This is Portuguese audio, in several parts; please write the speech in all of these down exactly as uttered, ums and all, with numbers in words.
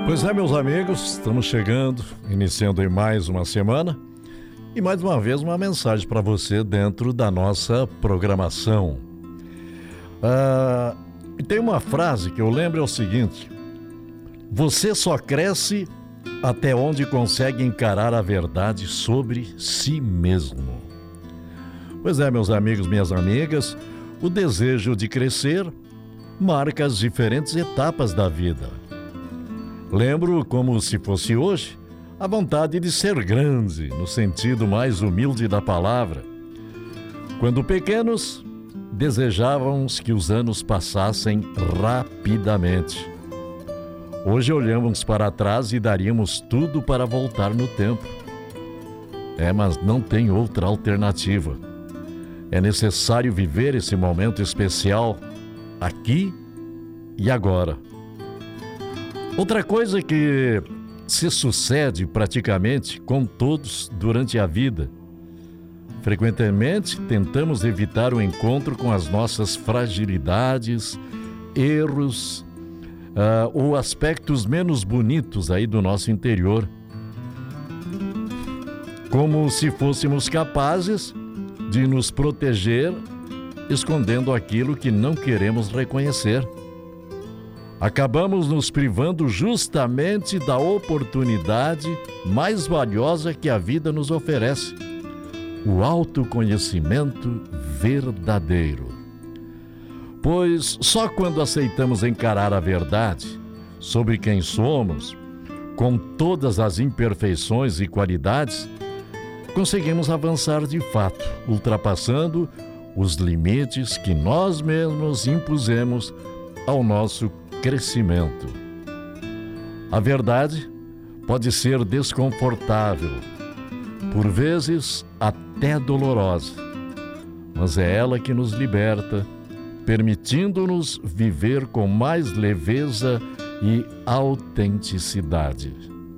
Pois é, meus amigos, estamos chegando, iniciando aí mais uma semana e mais uma vez uma mensagem para você dentro da nossa programação. Ah, e tem uma frase que eu lembro, é o seguinte: você só cresce até onde consegue encarar a verdade sobre si mesmo. Pois é, meus amigos, minhas amigas, o desejo de crescer marca as diferentes etapas da vida. Lembro, como se fosse hoje, a vontade de ser grande, no sentido mais humilde da palavra. Quando pequenos, desejávamos que os anos passassem rapidamente. Hoje olhamos para trás e daríamos tudo para voltar no tempo. É, mas não tem outra alternativa. É necessário viver esse momento especial aqui e agora. Outra coisa que se sucede praticamente com todos durante a vida. Frequentemente tentamos evitar o encontro com as nossas fragilidades, erros uh, ou aspectos menos bonitos aí do nosso interior. Como se fôssemos capazes de nos proteger, escondendo aquilo que não queremos reconhecer. Acabamos nos privando justamente da oportunidade mais valiosa que a vida nos oferece: o autoconhecimento verdadeiro. Pois só quando aceitamos encarar a verdade sobre quem somos, com todas as imperfeições e qualidades, conseguimos avançar de fato, ultrapassando os limites que nós mesmos impusemos ao nosso crescimento. A verdade pode ser desconfortável, por vezes até dolorosa, mas é ela que nos liberta, permitindo-nos viver com mais leveza e autenticidade.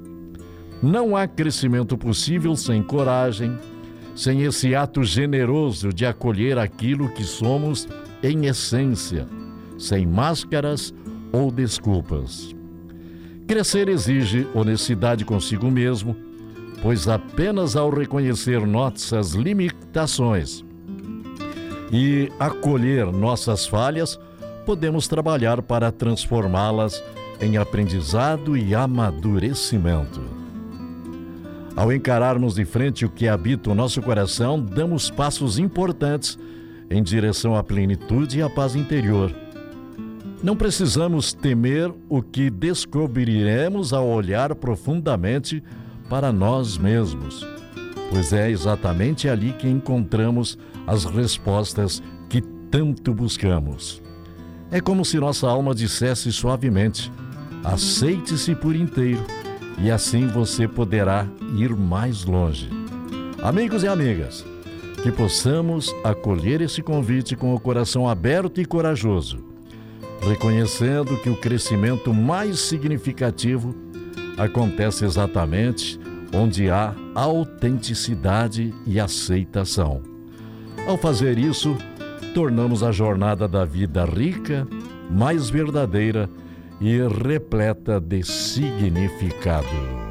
Não há crescimento possível sem coragem, sem esse ato generoso de acolher aquilo que somos em essência, sem máscaras ou desculpas. Crescer exige honestidade consigo mesmo, pois apenas ao reconhecer nossas limitações e acolher nossas falhas, podemos trabalhar para transformá-las em aprendizado e amadurecimento. Ao encararmos de frente o que habita o nosso coração, damos passos importantes em direção à plenitude e à paz interior. Não precisamos temer o que descobriremos ao olhar profundamente para nós mesmos, pois é exatamente ali que encontramos as respostas que tanto buscamos. É como se nossa alma dissesse suavemente: aceite-se por inteiro, e assim você poderá ir mais longe. Amigos e amigas, que possamos acolher esse convite com o coração aberto e corajoso, reconhecendo que o crescimento mais significativo acontece exatamente onde há autenticidade e aceitação. Ao fazer isso, tornamos a jornada da vida rica, mais verdadeira e repleta de significado.